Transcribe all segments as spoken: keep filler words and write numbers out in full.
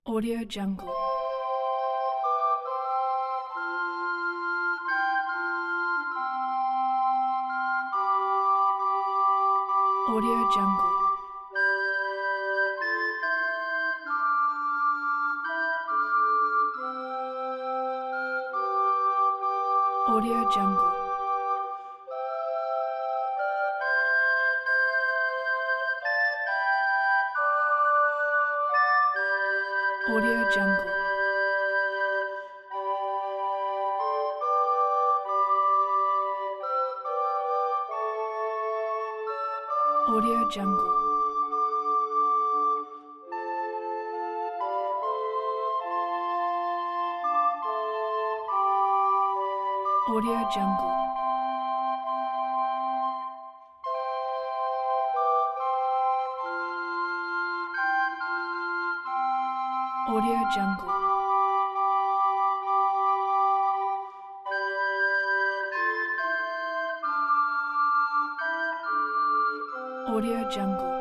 Audio Jungle. Audio Jungle. Audio Jungle. Audio Jungle. Audio Jungle. Audio Jungle. Audio Jungle. Audio Jungle.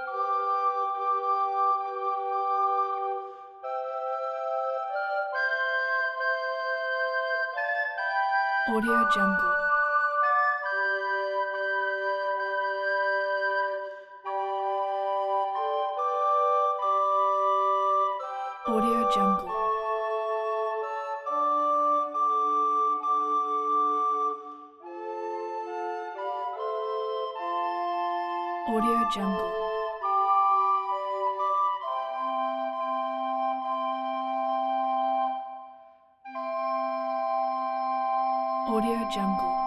Audio Jungle. Audio Jungle. Audio Jungle. Audio Jungle.